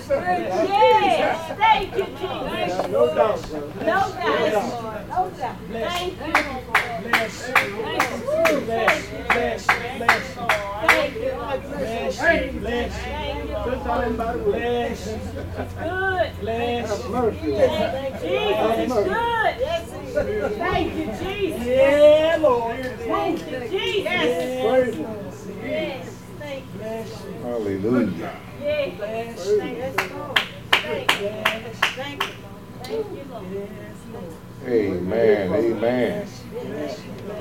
Yes. Thank you, Jesus. No doubt, sir. No doubt. No doubt. Thank you. Bless. Thank you. Bless. Bless. Thank you. Bless. Bless. Thank you. Bless. Good. Bless. Jesus is good. Yes, he is. Thank you, Jesus. Yeah, Lord. Thank you, Jesus. Yes. Yes. Thank you. Hallelujah. Yes. Bless. Thank you, Lord. Thank you. Thank you. Thank you, Lord. Amen. Amen. Bless.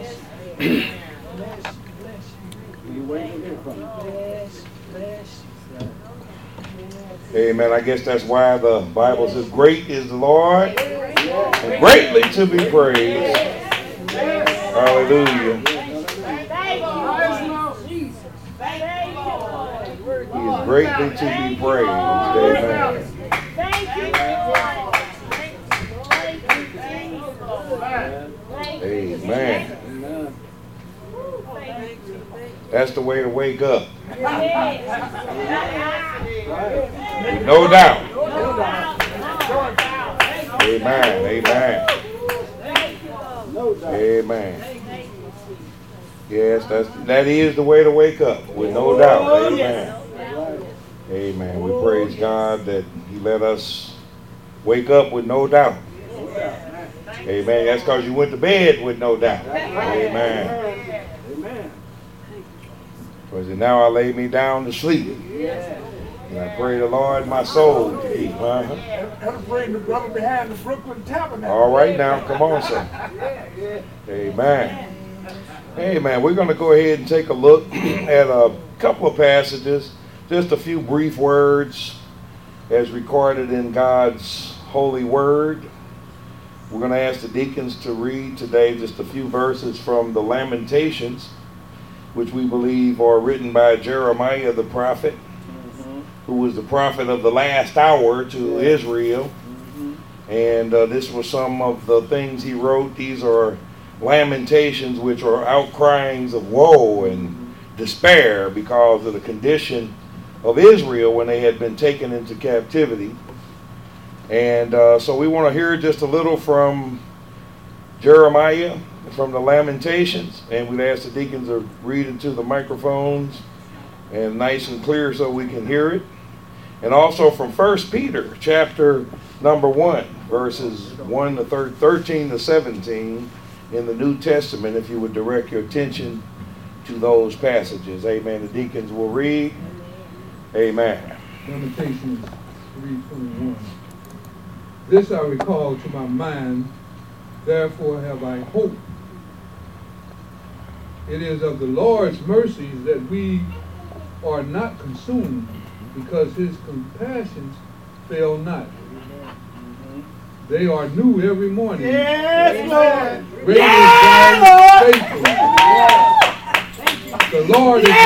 Amen. I guess that's why the Bible says, great is the Lord and greatly to be praised. Hallelujah. He is greatly to be praised. Amen. Thank you, Lord. Amen. That's the way to wake up. No doubt. Amen. Amen. Amen. Yes, that is the way to wake up, with no doubt. Amen. Amen. We praise God that He let us wake up with no doubt. Amen. That's because you went to bed with no doubt. Amen. Because now I lay me down to sleep. And I pray the Lord my soul to keep. I'm praying the brother behind the Brooklyn Tabernacle. All right now, come on, sir. Amen. Amen. We're going to go ahead and take a look at a couple of passages, just a few brief words as recorded in God's holy word. We're going to ask the deacons to read today just a few verses from the Lamentations, which we believe are written by Jeremiah the prophet, who was the prophet of the last hour to Israel. And this was some of the things he wrote. These are lamentations, which are outcryings of woe and despair because of the condition of Israel when they had been taken into captivity. And so we want to hear just a little from Jeremiah, from the Lamentations, and we'd ask the deacons to read into the microphones and nice and clear so we can hear it. And also from 1 Peter chapter number 1, verses 1 to 13 to 17 in the New Testament, if you would direct your attention to those passages. Amen. The deacons will read. Amen. Lamentations 3:21. This I recall to my mind, therefore have I hope. It is of the Lord's mercies that we are not consumed, because his compassions fail not. They are new every morning. Yes, Lord. Great is thy faithfulness. The Lord is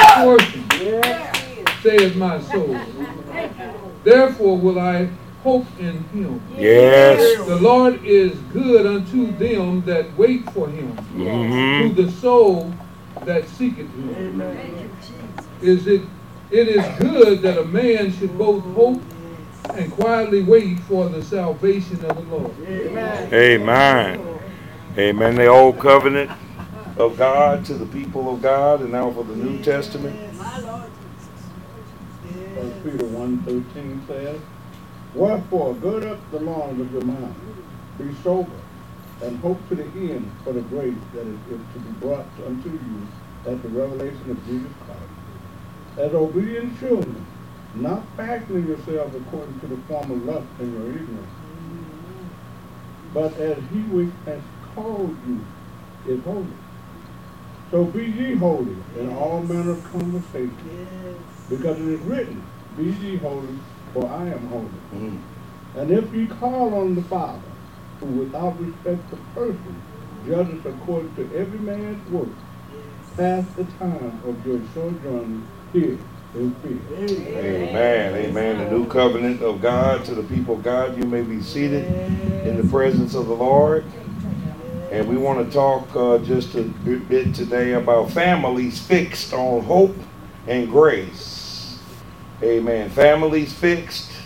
my portion, saith my soul. Therefore will I hope in him. Yes. The Lord is good unto them that wait for him, to the soul that seeketh him. It is good that a man should both hope and quietly wait for the salvation of the Lord. Amen. Amen. The old covenant of God to the people of God, and now for the New Testament. 1 Peter 1:13 says, wherefore gird up the loins of your mind, be sober, and hope to the end for the grace that is to be brought unto you at the revelation of Jesus Christ. As obedient children, not fashioning yourselves according to the former lust in your ignorance, but as he which has called you is holy. So be ye holy in all manner of conversation, because it is written, be ye holy, for I am holy. And if ye call on the Father, who without respect of person judges according to every man's work, pass the time of your sojourning here in fear. Amen. Amen. The new covenant of God to the people of God. You may be seated in the presence of the Lord. And we want to talk just a bit today about families fixed on hope and grace. Amen. Families fixed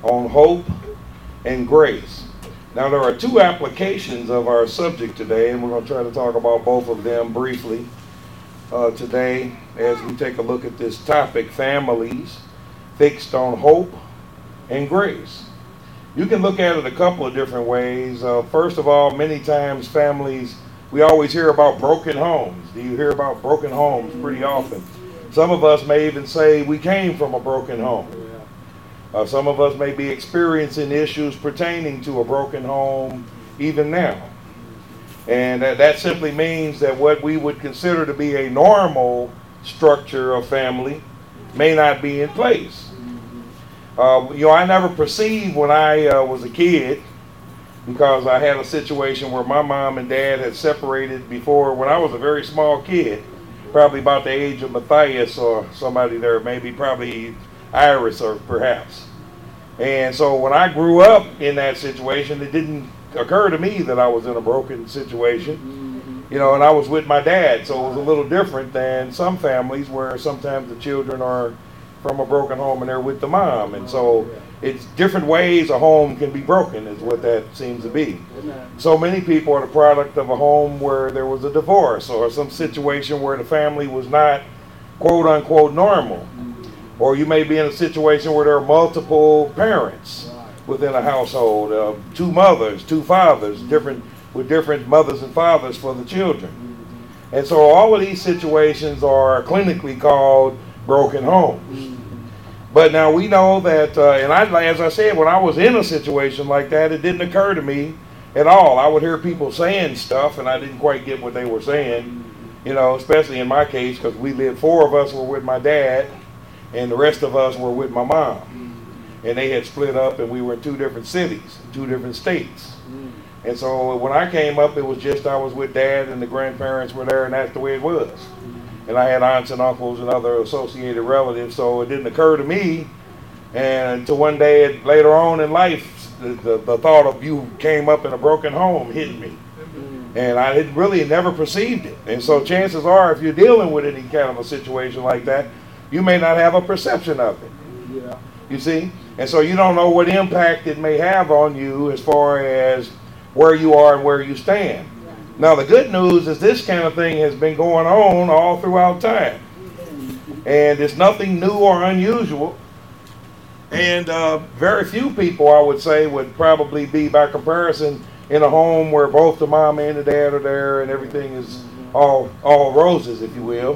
on hope and grace. Now, there are two applications of our subject today, and we're going to try to talk about both of them briefly today as we take a look at this topic, families fixed on hope and grace. You can look at it a couple of different ways. First of all, many times families, we always hear about broken homes. Do you hear about broken homes pretty often? Some of us may even say we came from a broken home. Some of us may be experiencing issues pertaining to a broken home even now. And that simply means that what we would consider to be a normal structure of family may not be in place. I never perceived when I was a kid, because I had a situation where my mom and dad had separated before when I was a very small kid, probably about the age of Matthias or somebody there, probably Iris or perhaps. And so when I grew up in that situation, it didn't occur to me that I was in a broken situation, and I was with my dad, so it was a little different than some families where sometimes the children are from a broken home and they're with the mom. And so it's different ways a home can be broken is what that seems to be. So many people are the product of a home where there was a divorce or some situation where the family was not quote unquote normal. Or you may be in a situation where there are multiple parents within a household, two mothers, two fathers, with different mothers and fathers for the children. And so all of these situations are clinically called broken homes. But now we know that, as I said, when I was in a situation like that, it didn't occur to me at all. I would hear people saying stuff, and I didn't quite get what they were saying, especially in my case, because we lived, 4 of us were with my dad, and the rest of us were with my mom. And they had split up, and we were in 2 different cities, 2 different states. And so when I came up, it was just I was with dad, and the grandparents were there, and that's the way it was. And I had aunts and uncles and other associated relatives, so it didn't occur to me. And until one day later on in life, the thought of you came up in a broken home hit me. And I had really never perceived it. And so chances are, if you're dealing with any kind of a situation like that, you may not have a perception of it. Yeah. You see? And so you don't know what impact it may have on you as far as where you are and where you stand. Now, the good news is this kind of thing has been going on all throughout time. And it's nothing new or unusual. And very few people, I would say, would probably be, by comparison, in a home where both the mom and the dad are there and everything is all roses, if you will.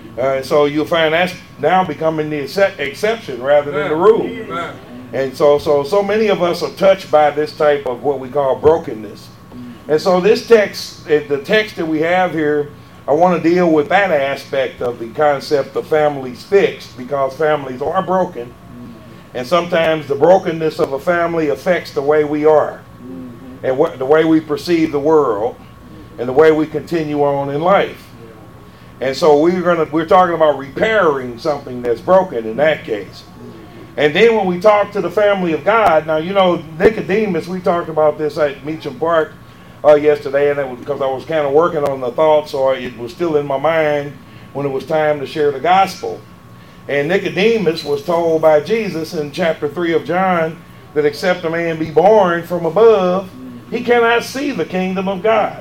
So you'll find that's now becoming the exception rather than the rule. And so many of us are touched by this type of what we call brokenness. And so this text, the text that we have here, I want to deal with that aspect of the concept of families fixed, because families are broken. And sometimes the brokenness of a family affects the way we are, and the way we perceive the world, and the way we continue on in life. And so we're talking about repairing something that's broken in that case. And then when we talk to the family of God, now Nicodemus, we talked about this at Meacham Park yesterday, and that was because I was kind of working on the thought, so it was still in my mind when it was time to share the gospel. And Nicodemus was told by Jesus in chapter 3 of John that except a man be born from above, he cannot see the kingdom of God.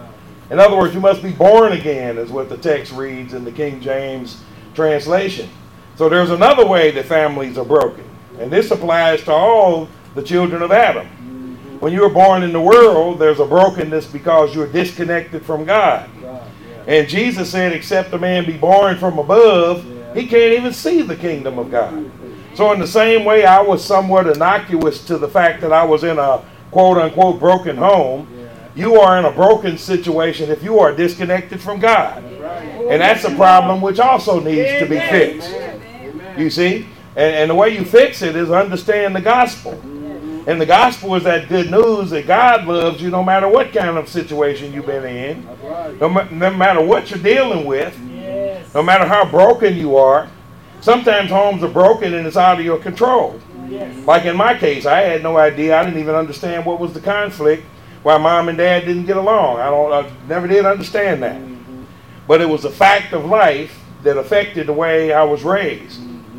In other words, you must be born again, is what the text reads in the King James translation. So there's another way that families are broken, and this applies to all the children of Adam. When you were born in the world, there's a brokenness because you're disconnected from God. And Jesus said, except a man be born from above, he can't even see the kingdom of God. So in the same way, I was somewhat innocuous to the fact that I was in a quote-unquote broken home. You are in a broken situation if you are disconnected from God. And that's a problem which also needs to be fixed. You see? And the way you fix it is understand the gospel. And the gospel is that good news that God loves you no matter what kind of situation you've been in. No matter what you're dealing with. No matter how broken you are. Sometimes homes are broken and it's out of your control. Like in my case, I had no idea. I didn't even understand what was the conflict, why mom and dad didn't get along. I never did understand that. But it was a fact of life that affected the way I was raised.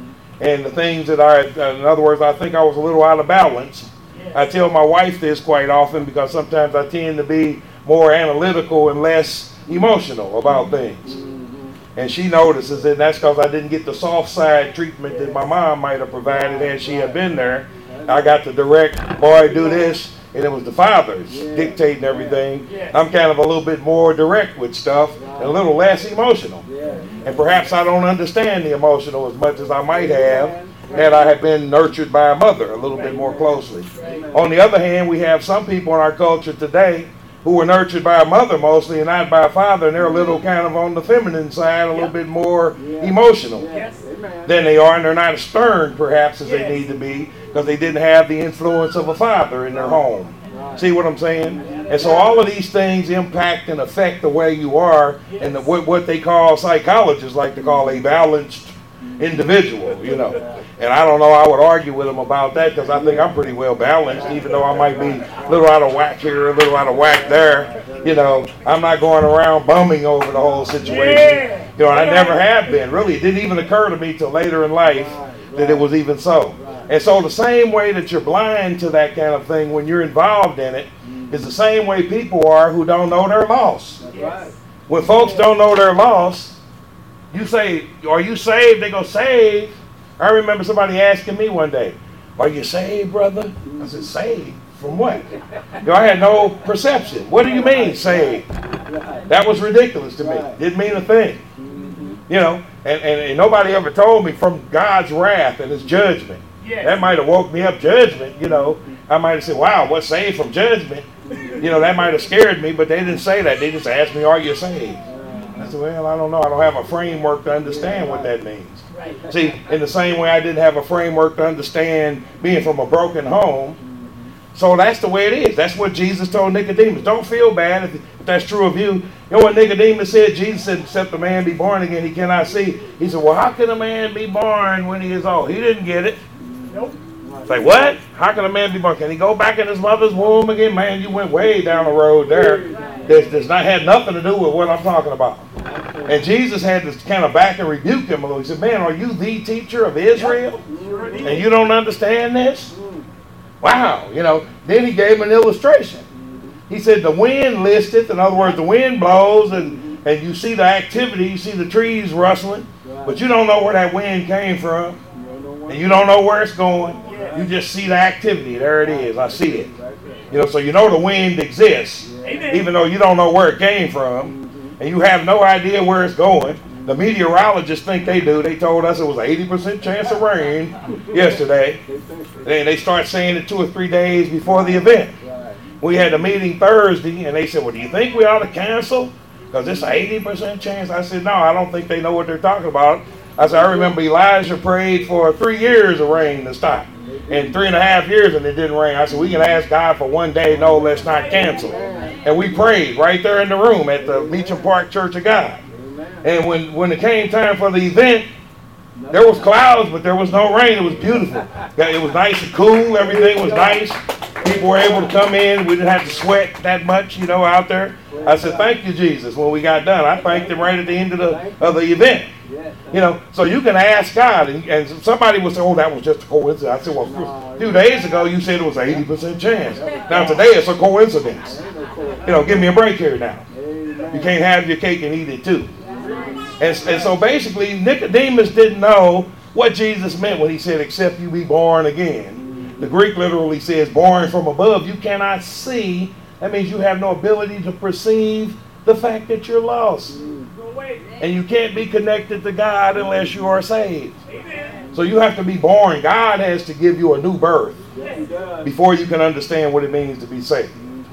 and the things that in other words, I think I was a little out of balance. I tell my wife this quite often because sometimes I tend to be more analytical and less emotional about things. And she notices it, and that's because I didn't get the soft side treatment that my mom might have provided had she had been there. I got the direct, boy, do this, and it was the fathers dictating everything. I'm kind of a little bit more direct with stuff and a little less emotional. And perhaps I don't understand the emotional as much as I might have had I had been nurtured by a mother a little bit more closely. On the other hand, we have some people in our culture today who were nurtured by a mother mostly and not by a father, and they're a little kind of on the feminine side, a little bit more emotional than they are, and they're not as stern perhaps as they need to be because they didn't have the influence of a father in their home. See what I'm saying? And so all of these things impact and affect the way you are and what they call, psychologists like to call, a balanced individual, you know. And I don't know, I would argue with them about that because I think I'm pretty well balanced, even though I might be a little out of whack here, a little out of whack there. You know, I'm not going around bumming over the whole situation. You know, I never have been. Really, it didn't even occur to me till later in life that it was even so. And so the same way that you're blind to that kind of thing when you're involved in it is the same way people are who don't know their loss. When folks don't know their loss, you say, are you saved? They go, saved. I remember somebody asking me one day, are you saved, brother? I said, saved? From what? You know, I had no perception. What do you mean, saved? That was ridiculous to me. Didn't mean a thing. You know, and nobody ever told me from God's wrath and his judgment. That might have woke me up, judgment, you know. I might have said, wow, what's saved from judgment? You know, that might have scared me, but they didn't say that. They just asked me, are you saved? I said, well, I don't know. I don't have a framework to understand what that means. See, in the same way I didn't have a framework to understand being from a broken home. So that's the way it is. That's what Jesus told Nicodemus. Don't feel bad if that's true of you. You know what Nicodemus said? Jesus said, except a man be born again, he cannot see. He said, well, how can a man be born when he is old? He didn't get it. Nope. It's like, what? How can a man be born? Can he go back in his mother's womb again? Man, you went way down the road there. That's not had nothing to do with what I'm talking about. And Jesus had to kind of back and rebuke him a little. He said, man, are you the teacher of Israel? And you don't understand this? Wow. You know, then he gave him an illustration. He said, the wind listeth. In other words, the wind blows and you see the activity. You see the trees rustling. But you don't know where that wind came from. And you don't know where it's going. You just see the activity. There it is. I see it. You know, so you know the wind exists. Even though you don't know where it came from. And you have no idea where it's going. The meteorologists think they do. They told us it was an 80% chance of rain yesterday. And they start saying it 2 or 3 days before the event. We had a meeting Thursday, and they said, well, do you think we ought to cancel? Because it's an 80% chance. I said, no, I don't think they know what they're talking about. I said, I remember Elijah prayed for 3 years of rain to stop. And 3.5 years, and it didn't rain. I said, we can ask God for 1 day. No, let's not cancel. And we prayed right there in the room at the Meacham Park Church of God. And when it came time for the event, there was clouds, but there was no rain. It was beautiful. It was nice and cool. Everything was nice. People were able to come in. We didn't have to sweat that much, you know, out there. I said, thank you, Jesus, when we got done. I thanked him right at the end of the event. You know, so you can ask God, and somebody will say, oh, that was just a coincidence. I said, well, a few days ago you said it was an 80% chance. Now today it's a coincidence. You know, give me a break here now. You can't have your cake and eat it too. And so basically Nicodemus didn't know what Jesus meant when he said, except you be born again. The Greek literally says born from above. You cannot see. That means you have no ability to perceive the fact that you're lost. And you can't be connected to God unless you are saved. So you have to be born. God has to give you a new birth before you can understand what it means to be saved.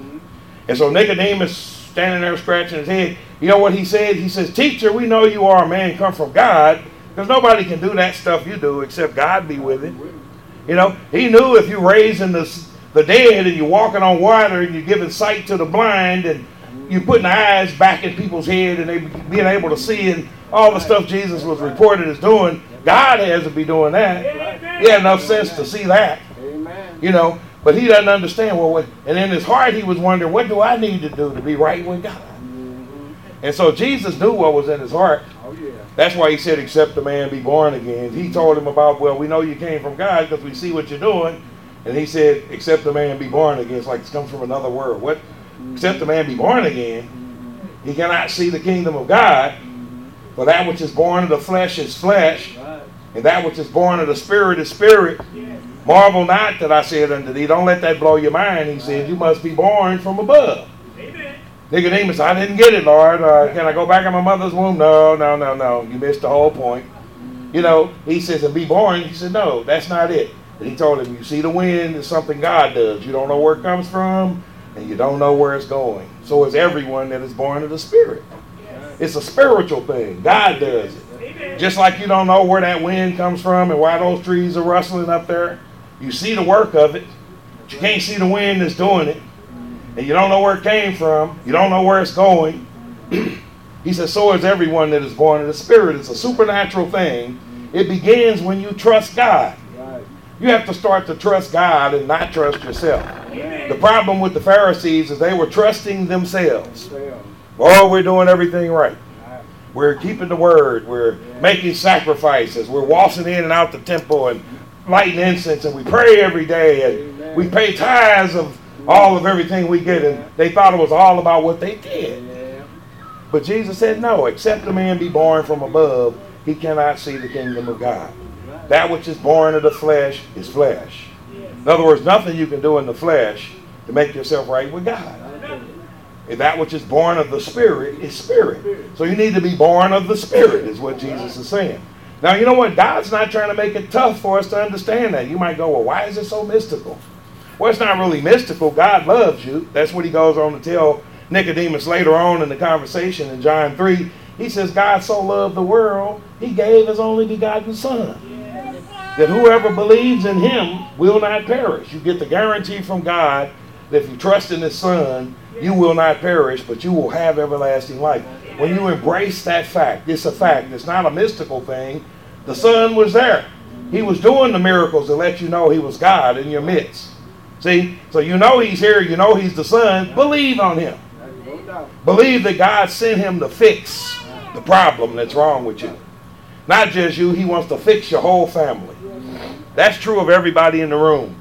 And so Nicodemus standing there scratching his head, you know what he said? He says, teacher, we know you are a man come from God, because nobody can do that stuff you do except God be with it. You know, he knew if you're raising the dead and you're walking on water and you're giving sight to the blind and you're putting eyes back in people's head and they being able to see and all the stuff Jesus was reported as doing, God has to be doing that. He had enough sense to see that. You know, but he doesn't understand. Well, and in his heart he was wondering, what do I need to do to be right with God? And so Jesus knew what was in his heart. Oh, yeah. That's why he said, except a man be born again. He told him about, well, we know you came from God because we see what you're doing. And he said, except a man be born again. It's like it comes from another world. What? Except a man be born again, he cannot see the kingdom of God. For that which is born of the flesh is flesh, and that which is born of the spirit is spirit. Marvel not that I said unto thee. Don't let that blow your mind. He said, you must be born from above. Amen. Nicodemus, I didn't get it, Lord. Can I go back in my mother's womb? No. You missed the whole point. You know, he says, and be born. He said, no, that's not it. And he told him, you see the wind is something God does. You don't know where it comes from, and you don't know where it's going. So is everyone that is born of the Spirit. It's a spiritual thing. God does it. Amen. Just like you don't know where that wind comes from and why those trees are rustling up there. You see the work of it, but you can't see the wind that's doing it. And you don't know where it came from. You don't know where it's going. He says, so is everyone that is born of the Spirit. It's a supernatural thing. It begins when you trust God. You have to start to trust God and not trust yourself. The problem with the Pharisees is they were trusting themselves. Oh, we're doing everything right. We're keeping the word. We're making sacrifices. We're waltzing in and out the temple and lighting incense, and we pray every day, and we pay tithes of all of everything we get. And they thought it was all about what they did. But Jesus said, no, except a man be born from above, he cannot see the kingdom of God. That which is born of the flesh is flesh. In other words, nothing you can do in the flesh to make yourself right with God. And that which is born of the Spirit is spirit. So you need to be born of the Spirit, is what Jesus is saying. Now, you know what? God's not trying to make it tough for us to understand that. You might go, well, why is it so mystical? Well, it's not really mystical. God loves you. That's what he goes on to tell Nicodemus later on in the conversation in John 3. He says, God so loved the world, he gave his only begotten Son. That whoever believes in him will not perish. You get the guarantee from God that if you trust in his Son, you will not perish, but you will have everlasting life. When you embrace that fact, it's a fact. It's not a mystical thing. The Son was there. He was doing the miracles to let you know he was God in your midst. See? So you know he's here. You know he's the Son. Believe on him. Believe that God sent him to fix the problem that's wrong with you. Not just you. He wants to fix your whole family. That's true of everybody in the room.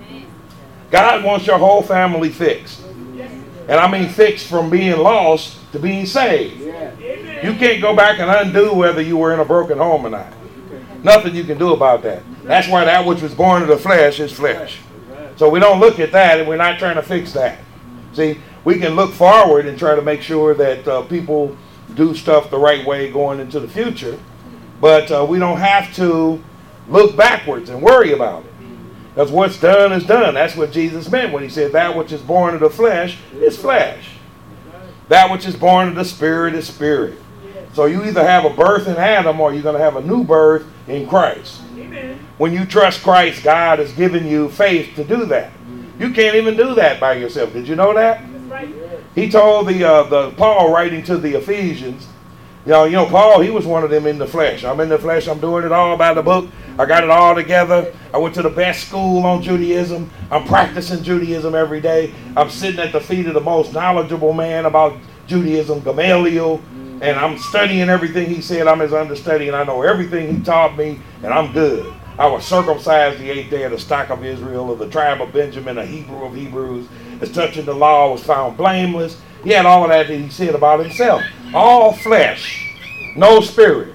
God wants your whole family fixed. And I mean fixed from being lost to being saved. You can't go back and undo whether you were in a broken home or not. Nothing you can do about that. That's why that which was born of the flesh is flesh. So we don't look at that, and we're not trying to fix that. See, we can look forward and try to make sure that people do stuff the right way going into the future. But we don't have to look backwards and worry about it. Because what's done is done. That's what Jesus meant when he said that which is born of the flesh is flesh. That which is born of the Spirit is spirit. So you either have a birth in Adam or you're going to have a new birth in Christ. Amen. When you trust Christ, God has given you faith to do that. You can't even do that by yourself. Did you know that? That's right. He told the Paul writing to the Ephesians, you know, Paul, he was one of them in the flesh. I'm in the flesh. I'm doing it all by the book. I got it all together. I went to the best school on Judaism. I'm practicing Judaism every day. I'm sitting at the feet of the most knowledgeable man about Judaism, Gamaliel, and I'm studying everything he said. I'm his understudy, and I know everything he taught me, and I'm good. I was circumcised the 8th day of the stock of Israel, of the tribe of Benjamin, a Hebrew of Hebrews. As touching the law, was found blameless. He had all of that he said about himself. All flesh, no spirit.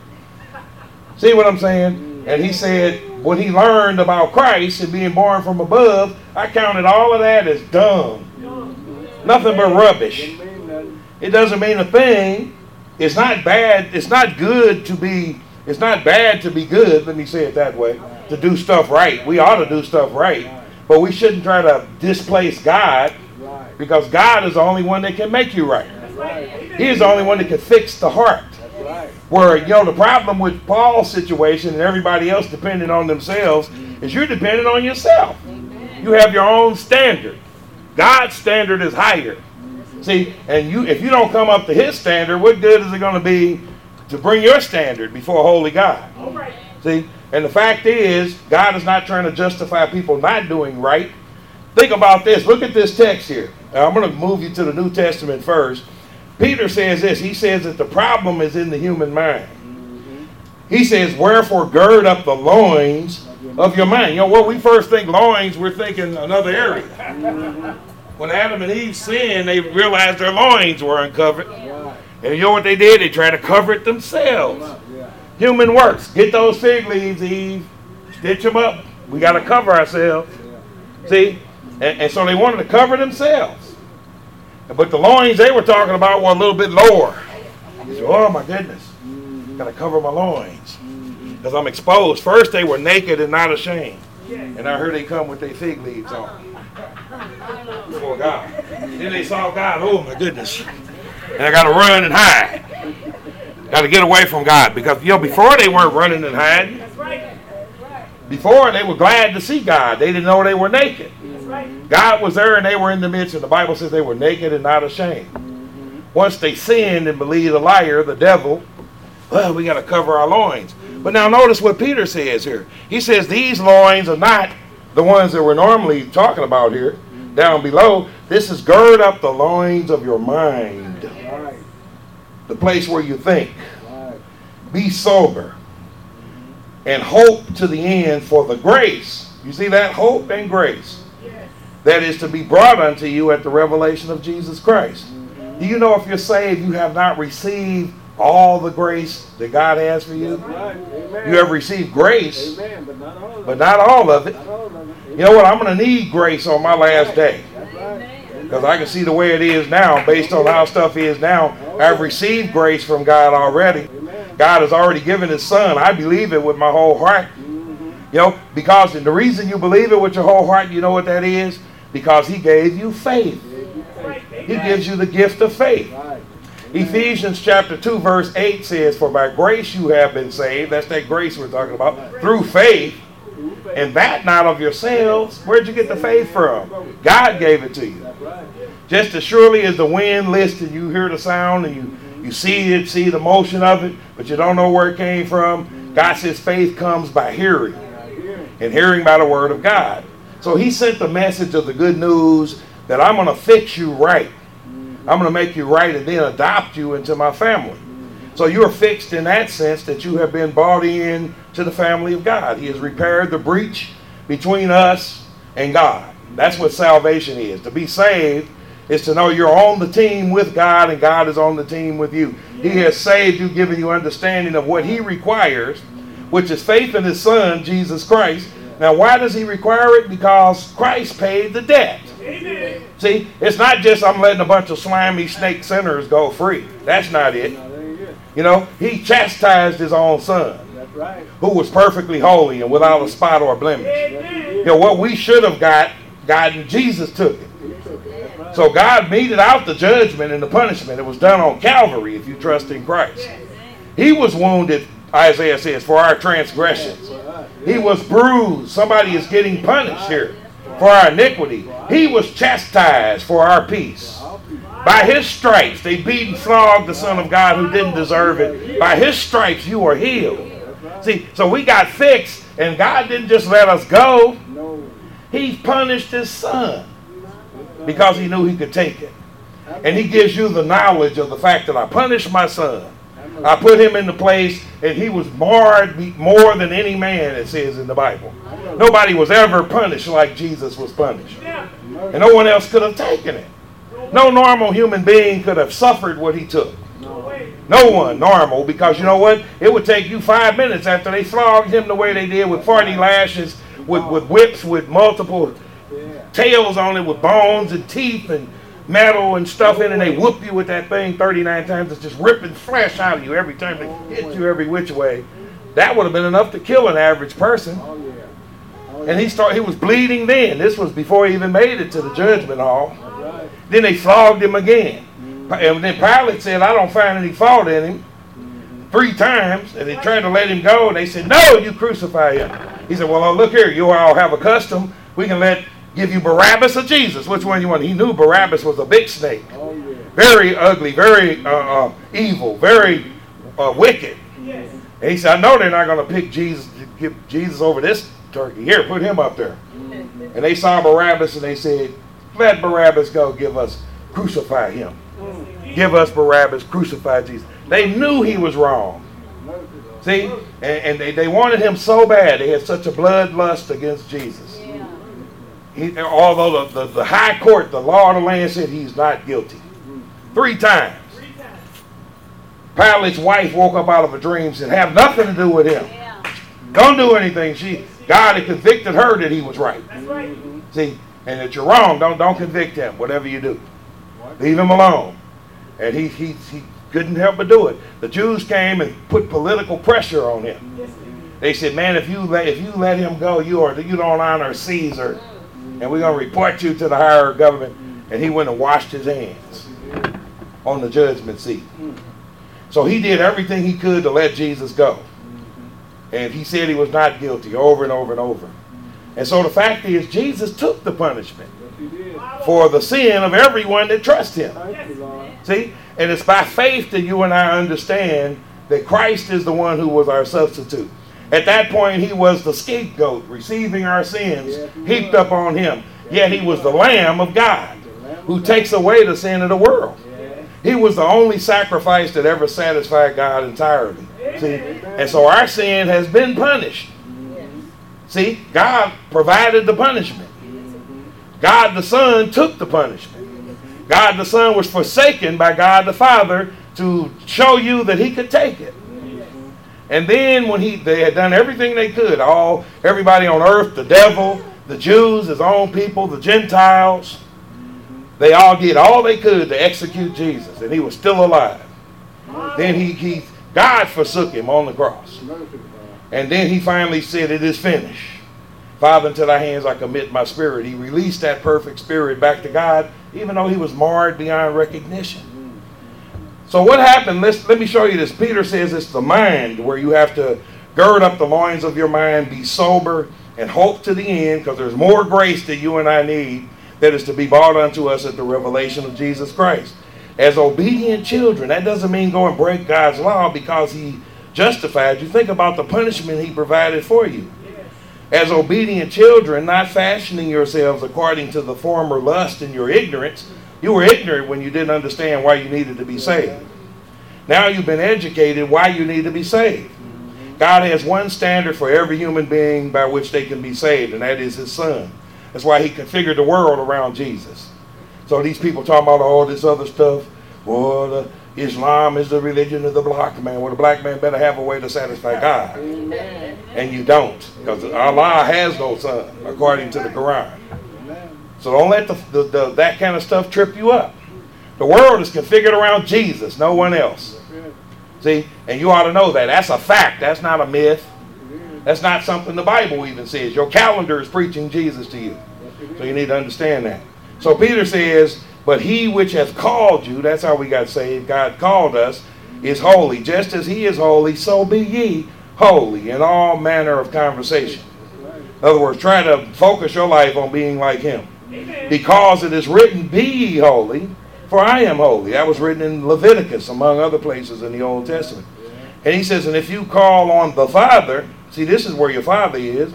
See what I'm saying? And he said, when he learned about Christ and being born from above, I counted all of that as dung. Nothing but rubbish. It doesn't mean a thing. It's not bad. It's not good to be, it's not bad to be good, let me say it that way, to do stuff right. We ought to do stuff right. But we shouldn't try to displace God, because God is the only one that can make you right. He is the only one that can fix the heart. Where, you know, the problem with Paul's situation and everybody else depending on themselves is you're dependent on yourself. You have your own standard. God's standard is higher. See, and if you don't come up to his standard, what good is it going to be to bring your standard before a holy God? See, and the fact is, God is not trying to justify people not doing right. Think about this. Look at this text here. Now, I'm going to move you to the New Testament first. Peter says this. He says that the problem is in the human mind. He says, wherefore gird up the loins of your mind. You know, when we first think loins, we're thinking another area. When Adam and Eve sinned, they realized their loins were uncovered. And you know what they did? They tried to cover it themselves. Human works. Get those fig leaves, Eve. Stitch them up. We got to cover ourselves. See? And so they wanted to cover themselves. But the loins they were talking about were a little bit lower. So, oh my goodness. Got to cover my loins. Because I'm exposed. First they were naked and not ashamed. And I heard they come with their fig leaves on. Before God. Then they saw God. Oh my goodness. And I got to run and hide. Got to get away from God. Because, you know, before they weren't running and hiding. Before they were glad to see God. They didn't know they were naked. God was there and they were in the midst. And the Bible says they were naked and not ashamed. Once they sinned and believed a liar, the devil, well, we got to cover our loins. But now notice what Peter says here. He says these loins are not the ones that we're normally talking about here. Down below, this is gird up the loins of your mind. The place where you think. Be sober. And hope to the end for the grace. You see that? Hope and grace. That is to be brought unto you at the revelation of Jesus Christ. Do you know if you're saved, you have not received all the grace that God has for you? You have received grace, but not all of it. You know what? I'm going to need grace on my last day. Because I can see the way it is now, based on how stuff is now. I've received grace from God already. God has already given His Son. I believe it with my whole heart. You know, because the reason you believe it with your whole heart, you know what that is? Because He gave you faith. He gives you the gift of faith. Ephesians chapter 2 verse 8 says, for by grace you have been saved. That's that grace we're talking about. Through faith. And that not of yourselves. Where'd you get the faith from? God gave it to you. Just as surely as the wind lists and you hear the sound and you see it, see the motion of it, but you don't know where it came from. God says faith comes by hearing. And hearing by the word of God. So He sent the message of the good news that I'm going to fix you right. I'm going to make you right and then adopt you into my family. So you're fixed in that sense that you have been brought in to the family of God. He has repaired the breach between us and God. That's what salvation is. To be saved is to know you're on the team with God and God is on the team with you. He has saved you, given you understanding of what He requires, which is faith in His Son, Jesus Christ. Now, why does He require it? Because Christ paid the debt. Amen. See, it's not just I'm letting a bunch of slimy snake sinners go free. That's not it. You know, He chastised His own Son, who was perfectly holy and without a spot or blemish. Amen. You know, what we should have gotten, Jesus took it. So God meted out the judgment and the punishment. It was done on Calvary if you trust in Christ. He was wounded, Isaiah says, for our transgressions. He was bruised. Somebody is getting punished here for our iniquity. He was chastised for our peace. By His stripes, they beat and flogged the Son of God who didn't deserve it. By His stripes, you are healed. See, so we got fixed, and God didn't just let us go. He punished His Son because He knew He could take it. And He gives you the knowledge of the fact that I punished my Son. I put Him in the place, and He was marred more than any man, it says in the Bible. Nobody was ever punished like Jesus was punished. And no one else could have taken it. No normal human being could have suffered what He took. No one normal, because you know what? It would take you 5 minutes after they flogged Him the way they did with 40 lashes, with whips, with multiple tails on it, with bones and teeth and metal and stuff in it, and they whoop you with that thing 39 times. It's just ripping flesh out of you every time they hit you every which way. That would have been enough to kill an average person. And he was bleeding then. This was before he even made it to the judgment hall. Then they flogged Him again. And then Pilate said, I don't find any fault in Him. 3 times. And they tried to let Him go. And they said, no, you crucify Him. He said, well, look here. You all have a custom. We can give you Barabbas or Jesus. Which one you want? He knew Barabbas was a big snake. Very ugly, very evil, very wicked. And he said, I know they're not going to pick Jesus, to give Jesus over this turkey. Here, put him up there. And they saw Barabbas and they said, let Barabbas go, crucify him. Give us Barabbas, crucify Jesus. They knew he was wrong. See? And they wanted him so bad. They had such a bloodlust against Jesus. Although the high court, the law of the land said he's not guilty. 3 times. Pilate's wife woke up out of a dream and said, have nothing to do with him. Don't do anything. God had convicted her that he was right. That's right. See? And that you're wrong. Don't convict him, whatever you do. Leave him alone. And he couldn't help but do it. The Jews came and put political pressure on him. They said, man, if you let him go, you don't honor Caesar, and we're going to report you to the higher government. And he went and washed his hands on the judgment seat. So he did everything he could to let Jesus go. And he said he was not guilty over and over and over. And so the fact is, Jesus took the punishment for the sin of everyone that trusts him. See? And it's by faith that you and I understand that Christ is the one who was our substitute. At that point, he was the scapegoat, receiving our sins heaped up on him. Yet he was the Lamb of God who takes away the sin of the world. He was the only sacrifice that ever satisfied God entirely. See? And so our sin has been punished. See? God provided the punishment. God the Son took the punishment. God the Son was forsaken by God the Father to show you that he could take it. And then when they had done everything they could, everybody on earth, the devil, the Jews, his own people, the Gentiles, they all did all they could to execute Jesus, and he was still alive. Then God forsook him on the cross. And then he finally said, it is finished. Father, into thy hands I commit my spirit. He released that perfect spirit back to God, even though he was marred beyond recognition. So what happened? Let me show you this. Peter says it's the mind, where you have to gird up the loins of your mind, be sober, and hope to the end, because there's more grace that you and I need that is to be brought unto us at the revelation of Jesus Christ. As obedient children, that doesn't mean go and break God's law because he justified you. Think about the punishment he provided for you. As obedient children, not fashioning yourselves according to the former lust in your ignorance. You were ignorant when you didn't understand why you needed to be saved. Now you've been educated why you need to be saved. God has one standard for every human being by which they can be saved, and that is his Son. That's why he configured the world around Jesus. So these people talking about all this other stuff. Well, Islam is the religion of the black man. Well, the black man better have a way to satisfy God. Amen. And you don't, because Allah has no son, according to the Quran. So don't let that kind of stuff trip you up. The world is configured around Jesus, no one else. See? And you ought to know that. That's a fact. That's not a myth. That's not something the Bible even says. Your calendar is preaching Jesus to you. So you need to understand that. So Peter says, but he which hath called you, that's how we got saved, God called us, is holy. Just as he is holy, so be ye holy in all manner of conversation. In other words, try to focus your life on being like him. Because it is written, be ye holy, for I am holy. That was written in Leviticus, among other places in the Old Testament. And he says, and if you call on the Father, see, this is where your Father is,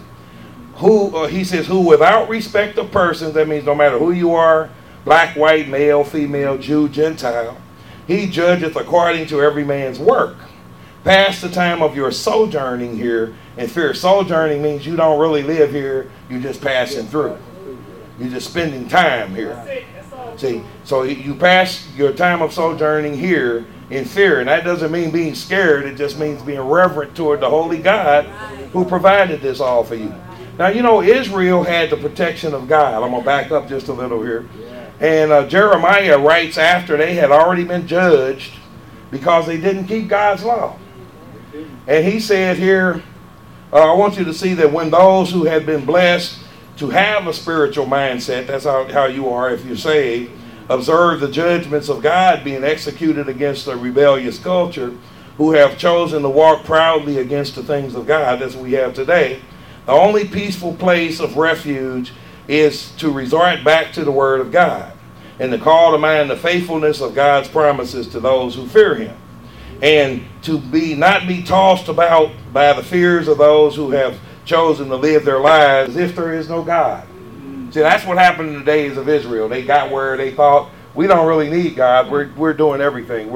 he says, who without respect of persons, that means no matter who you are, black, white, male, female, Jew, Gentile, he judgeth according to every man's work. Pass the time of your sojourning here in fear. Sojourning means you don't really live here, you're just passing through. You're just spending time here. See, so you pass your time of sojourning here in fear, and that doesn't mean being scared, it just means being reverent toward the holy God who provided this all for you. Now, you know, Israel had the protection of God. I'm going to back up just a little here. And Jeremiah writes after they had already been judged because they didn't keep God's law. And he said here, I want you to see that when those who had been blessed to have a spiritual mindset, that's how you are if you're saved, observe the judgments of God being executed against a rebellious culture who have chosen to walk proudly against the things of God as we have today. The only peaceful place of refuge is to resort back to the Word of God and to call to mind the faithfulness of God's promises to those who fear him, and to not be tossed about by the fears of those who have chosen to live their lives as if there is no God. See, that's what happened in the days of Israel. They got where they thought, we don't really need God. We're doing everything. We're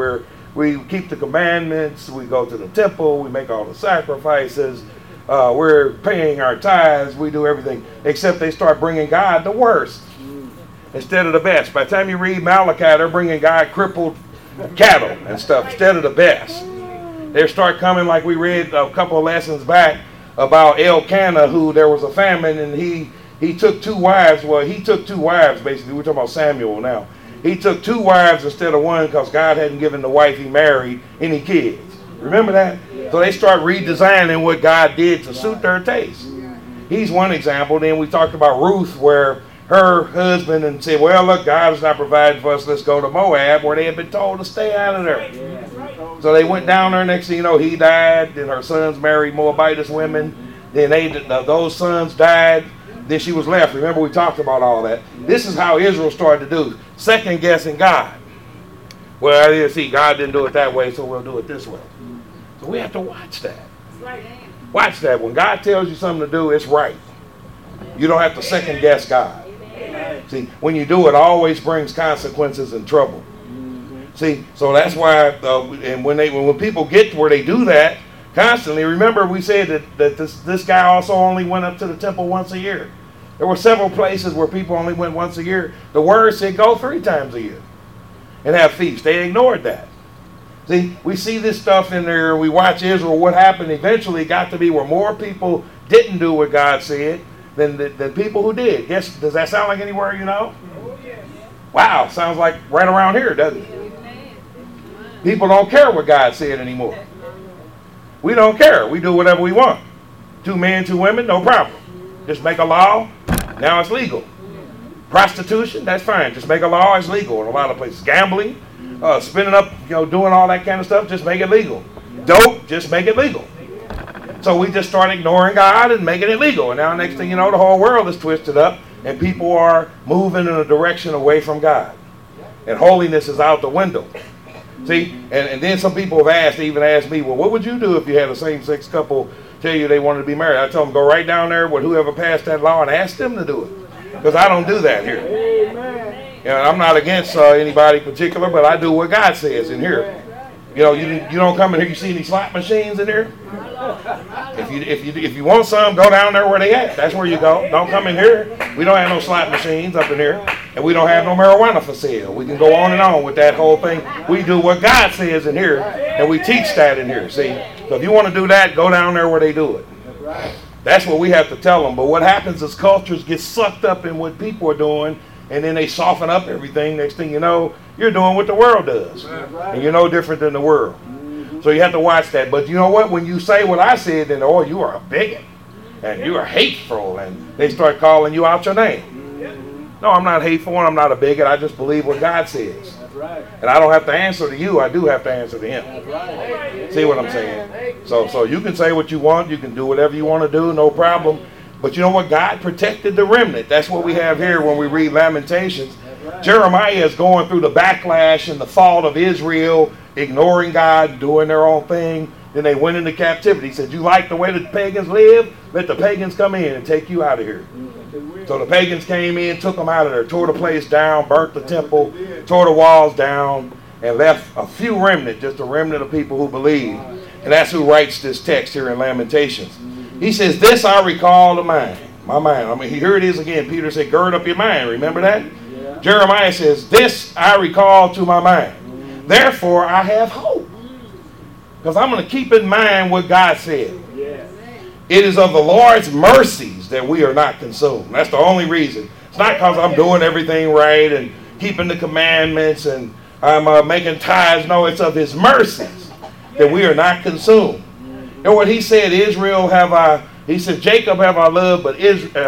We keep the commandments. We go to the temple. We make all the sacrifices. We're paying our tithes. We do everything. Except they start bringing God the worst instead of the best. By the time you read Malachi, they're bringing God crippled cattle and stuff instead of the best. They start coming like we read a couple of lessons back about Elkanah, who there was a famine and he took 2 wives. Well, he took 2 wives basically. We're talking about Samuel now. He took 2 wives instead of 1 because God hadn't given the wife he married any kids. Remember that? So they start redesigning what God did to suit their taste. He's one example. Then we talked about Ruth, where her husband and said, well, look, God is not providing for us. Let's go to Moab, where they had been told to stay out of there. So they went down there. Next thing you know, he died. Then her sons married Moabitess women. Then those sons died. Then she was left. Remember, we talked about all that. This is how Israel started to do. Second guessing God. Well, I didn't see God didn't do it that way, so we'll do it this way. So we have to watch that. Watch that. When God tells you something to do, it's right. You don't have to second guess God. See, when you do it, always brings consequences and trouble. See, so that's why, and when people get to where they do that constantly, remember we said that this guy also only went up to the temple once a year. There were several places where people only went once a year. The word said go 3 times a year and have feasts. They ignored that. See, we see this stuff in there. We watch Israel. What happened eventually got to be where more people didn't do what God said than people who did. Yes, does that sound like anywhere you know? Wow, sounds like right around here, doesn't it? People don't care what God said anymore. We don't care. We do whatever we want. 2 men, 2 women, no problem. Just make a law. Now it's legal. Prostitution, that's fine. Just make a law. It's legal in a lot of places. Gambling, spinning up, doing all that kind of stuff. Just make it legal. Dope, just make it legal. So we just start ignoring God and making it legal. And now next thing you know, the whole world is twisted up and people are moving in a direction away from God. And holiness is out the window. See, and then some people have even asked me, well, what would you do if you had a same-sex couple tell you they wanted to be married? I tell them, go right down there with whoever passed that law and ask them to do it. Because I don't do that here. Amen. I'm not against anybody particular, but I do what God says in here. You don't come in here, you see any slot machines in here? If you want some, go down there where they at. That's where you go. Don't come in here. We don't have no slot machines up in here. And we don't have no marijuana for sale. We can go on and on with that whole thing. We do what God says in here, and we teach that in here. See? So if you want to do that, go down there where they do it. That's what we have to tell them. But what happens is cultures get sucked up in what people are doing, and then they soften up everything. Next thing you know, you're doing what the world does. And you're no different than the world. So you have to watch that. But you know what? When you say what I said, then, oh, you are a bigot. And you are hateful. And they start calling you out your name. No, I'm not hateful and I'm not a bigot. I just believe what God says. And I don't have to answer to you. I do have to answer to Him. See what I'm saying? So you can say what you want. You can do whatever you want to do. No problem. But you know what? God protected the remnant. That's what we have here when we read Lamentations. Jeremiah is going through the backlash and the fault of Israel, ignoring God, doing their own thing. Then they went into captivity. He said, you like the way the pagans live? Let the pagans come in and take you out of here. So the pagans came in, took them out of there, tore the place down, burnt the temple, tore the walls down, and left a few remnant, just a remnant of people who believe. And that's who writes this text here in Lamentations. He says, this I recall to mind. My mind. I mean, here it is again. Peter said, gird up your mind. Remember that? Yeah. Jeremiah says, this I recall to my mind. Therefore, I have hope. Because I'm going to keep in mind what God said. Yeah. It is of the Lord's mercies that we are not consumed. That's the only reason. It's not because I'm doing everything right and keeping the commandments and I'm making tithes. No, it's of His mercies that we are not consumed. And what He said, Israel have I, He said, Jacob have I loved, but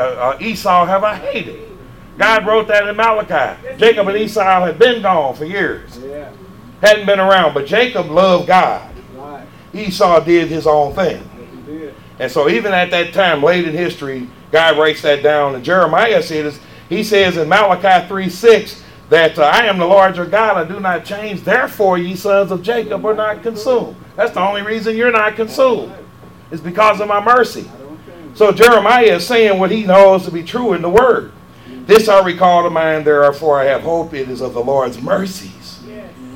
Esau have I hated. God wrote that in Malachi. Jacob and Esau had been gone for years. Hadn't been around, but Jacob loved God. Esau did his own thing. And so even at that time, late in history, God writes that down. And Jeremiah says, he says in Malachi 3:6 that I am the Lord your God, I do not change. Therefore, ye sons of Jacob are not consumed. That's the only reason you're not consumed. It's because of my mercy. So Jeremiah is saying what he knows to be true in the word. This I recall to mind, therefore I have hope. It is of the Lord's mercies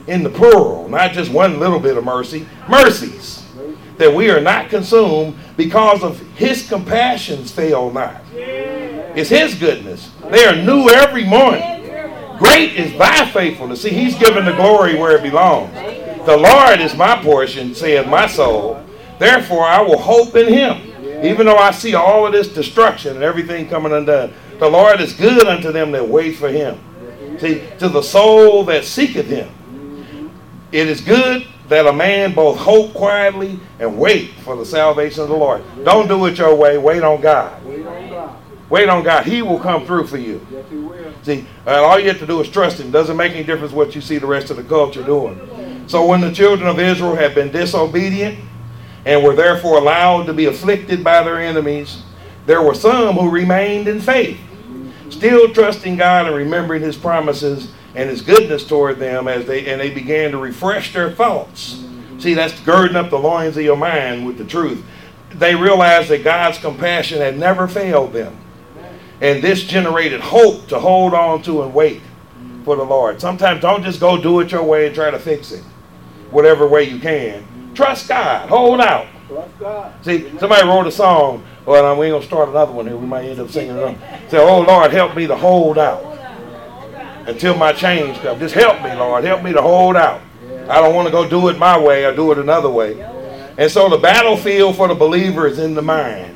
in the plural, not just one little bit of mercy, mercies, that we are not consumed because of his compassions fail not. It's his goodness. They are new every morning. Great is thy faithfulness. See, he's given the glory where it belongs. The Lord is my portion, saith my soul. Therefore I will hope in him. Even though I see all of this destruction and everything coming undone, the Lord is good unto them that wait for him. See, to the soul that seeketh him. It is good that a man both hope quietly and wait for the salvation of the Lord. Don't do it your way. Wait on God. Wait on God. He will come through for you. See, all you have to do is trust him. Doesn't make any difference what you see the rest of the culture doing. So when the children of Israel had been disobedient and were therefore allowed to be afflicted by their enemies, there were some who remained in faith, still trusting God and remembering his promises and his goodness toward them as they began to refresh their thoughts. See, that's girding up the loins of your mind with the truth. They realized that God's compassion had never failed them. And this generated hope to hold on to and wait for the Lord. Sometimes don't just go do it your way and try to fix it, whatever way you can. Trust God. Hold out. Trust God. See, somebody wrote a song. Well, we ain't going to start another one here. We might end up singing another. Say, oh, Lord, help me to hold out until my change comes. Just help me, Lord. Help me to hold out. I don't want to go do it my way or do it another way. And so the battlefield for the believer is in the mind.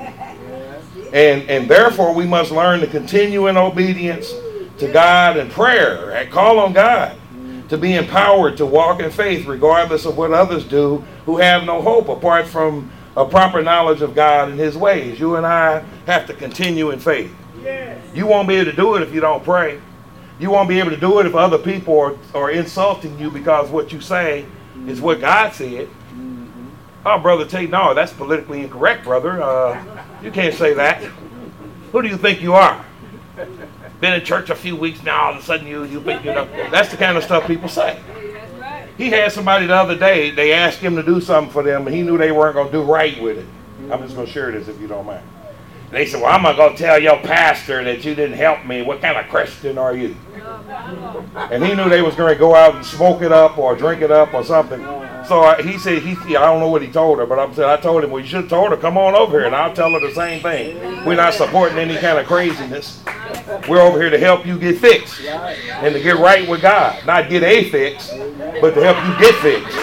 And therefore we must learn to continue in obedience to God and prayer and call on God to be empowered to walk in faith regardless of what others do who have no hope apart from a proper knowledge of God and his ways. You and I have to continue in faith. You won't be able to do it if you don't pray. You won't be able to do it if other people are insulting you because what you say is what God said. Oh, Brother Tate, no, that's politically incorrect, brother. You can't say that. Who do you think you are? Been in church a few weeks now, all of a sudden you think you know. That's the kind of stuff people say. He had somebody the other day, they asked him to do something for them, and he knew they weren't going to do right with it. I'm just going to share this if you don't mind. They said, well, I'm going to go tell your pastor that you didn't help me. What kind of Christian are you? And he knew they was going to go out and smoke it up or drink it up or something. So he said, I don't know what he told her, but I told him, well, you should have told her, come on over here, and I'll tell her the same thing. We're not supporting any kind of craziness. We're over here to help you get fixed and to get right with God. Not get a fix, but to help you get fixed.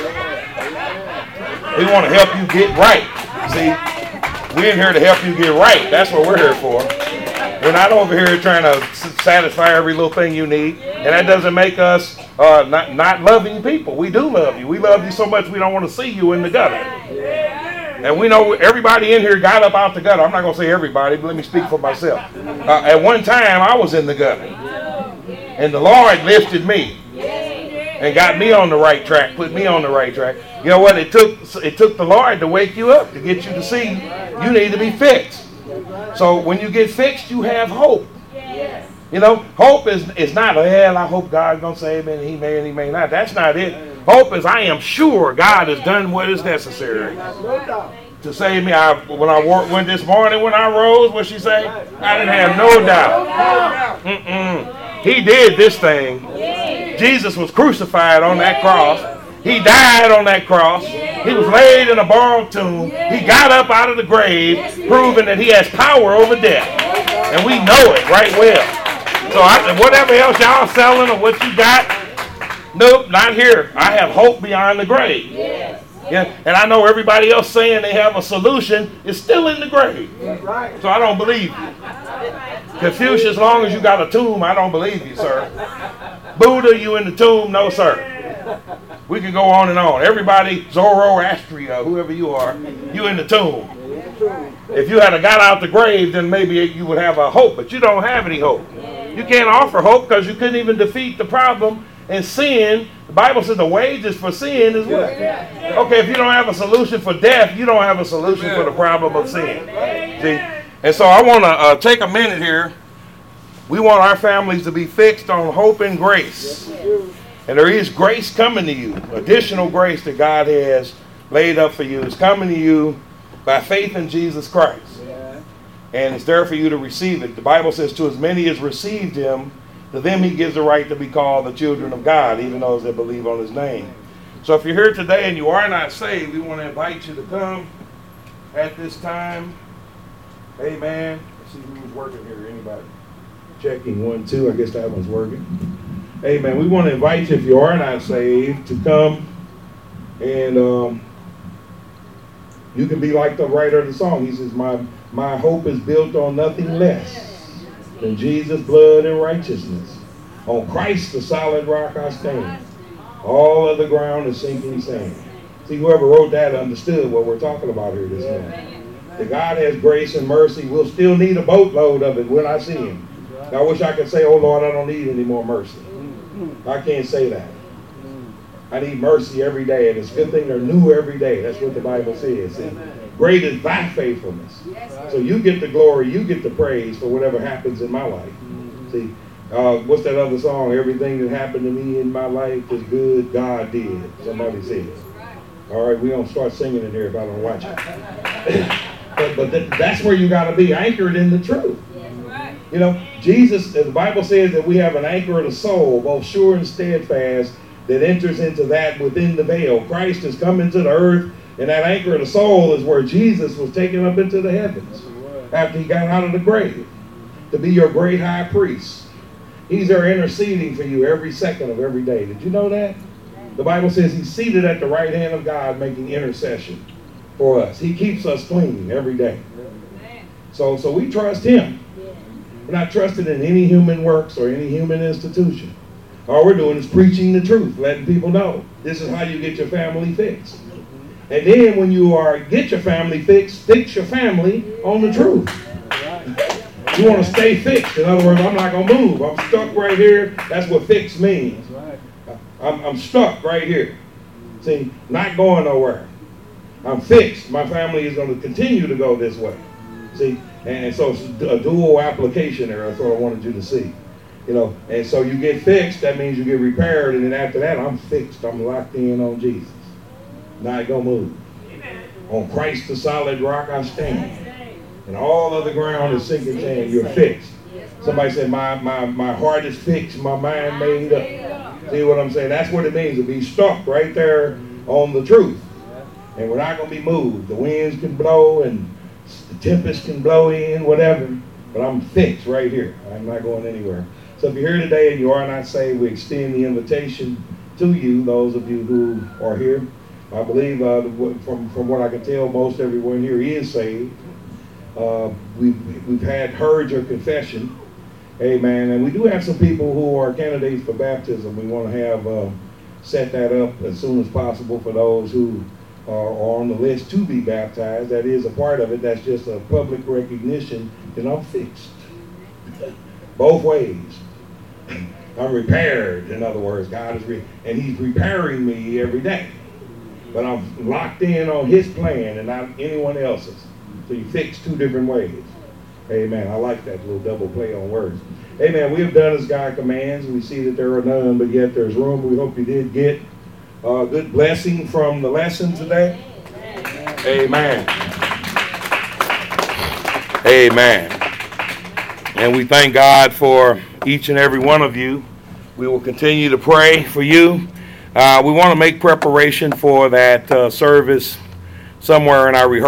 We want to help you get right. See, we're in here to help you get right. That's what we're here for. We're not over here trying to satisfy every little thing you need. And that doesn't make us not loving people. We do love you. We love you so much we don't want to see you in the gutter. And we know everybody in here got up out the gutter. I'm not going to say everybody, but let me speak for myself. At one time, I was in the gutter. And the Lord lifted me and got me on the right track, put me on the right track. You know what? It took the Lord to wake you up, to get you to see you need to be fixed. So when you get fixed, you have hope. You know, hope is not, well, I hope God's going to save me, and he may and he may not. That's not it. Hope is, I am sure God has done what is necessary to save me. When I went this morning when I rose, what she say? I didn't have no doubt. He did this thing. Jesus was crucified on that cross. He died on that cross. He was laid in a borrowed tomb. He got up out of the grave, proving that he has power over death. And we know it right well. So whatever else y'all selling or what you got, nope, not here. I have hope beyond the grave. Yeah, and I know everybody else saying they have a solution is still in the grave. So I don't believe you. Confucius, as long as you got a tomb, I don't believe you, sir. Buddha, you in the tomb? No, sir. We can go on and on. Everybody, Zoroaster, whoever you are, you in the tomb. If you had got out the grave, then maybe you would have a hope, but you don't have any hope. You can't offer hope because you couldn't even defeat the problem. And sin, the Bible says the wages for sin is what? Okay, if you don't have a solution for death, you don't have a solution for the problem of sin. See? And so I want to take a minute here. We want our families to be fixed on hope and grace. And there is grace coming to you. Additional grace that God has laid up for you is coming to you by faith in Jesus Christ. And it's there for you to receive it. The Bible says, to as many as received him, To them he gives the right to be called the children of God, even those that believe on his name. So if you're here today and you are not saved, we want to invite you to come at this time. Amen. Let's see who's working here. Anybody? Checking 1, 2. I guess that one's working. Amen. We want to invite you, if you are not saved, to come and you can be like the writer of the song. He says, my hope is built on nothing less than Jesus' blood and righteousness. On Christ, the solid rock I stand. All of the ground is sinking sand. See, whoever wrote that understood what we're talking about here this morning. That God has grace and mercy. We'll still need a boatload of it when I see him. I wish I could say, oh Lord, I don't need any more mercy. I can't say that. I need mercy every day, and it's a good thing they're new every day. That's what the Bible says. See, great is thy faithfulness. So you get the glory, you get the praise for whatever happens in my life. See, what's that other song? Everything that happened to me in my life is good, God did. Somebody said. All right, we don't start singing it here if I don't watch it. but that's where you got to be, anchored in the truth. You know, Jesus, the Bible says that we have an anchor of the soul, both sure and steadfast, that enters into that within the veil. Christ has come into the earth, and that anchor of the soul is where Jesus was taken up into the heavens after he got out of the grave to be your great high priest. He's there interceding for you every second of every day. Did you know that? The Bible says he's seated at the right hand of God making intercession for us. He keeps us clean every day. So we trust him. We're not trusting in any human works or any human institution. All we're doing is preaching the truth, letting people know this is how you get your family fixed. And then when you get your family fixed, fix your family on the truth. You want to stay fixed. In other words, I'm not going to move. I'm stuck right here. That's what fixed means. I'm stuck right here. See, not going nowhere. I'm fixed. My family is going to continue to go this way. See, and so it's a dual application there. That's what I wanted you to see. You know, and so you get fixed, that means you get repaired, and then after that, I'm fixed. I'm locked in on Jesus. Not gonna move. Amen. On Christ the solid rock I stand. And all of the ground is sinking sand. You're fixed. Somebody said, my heart is fixed, my mind made up. See what I'm saying? That's what it means to be stuck right there on the truth. And we're not gonna be moved. The winds can blow and the tempest can blow in, whatever. But I'm fixed right here. I'm not going anywhere. So if you're here today and you are not saved, we extend the invitation to you, those of you who are here. I believe from what I can tell, most everyone here is saved. We've heard your confession. Amen. And we do have some people who are candidates for baptism. We want to have set that up as soon as possible for those who are on the list to be baptized. That is a part of it. That's just a public recognition that I'm fixed. Both ways. I'm repaired, in other words. God is and he's repairing me every day. But I'm locked in on his plan and not anyone else's. So you fix two different ways. Amen. I like that little double play on words. Amen. We have done as God commands. We see that there are none, but yet there's room. We hope you did get a good blessing from the lesson today. Amen. Amen. And we thank God for each and every one of you. We will continue to pray for you. We want to make preparation for that service somewhere in our rehearsal.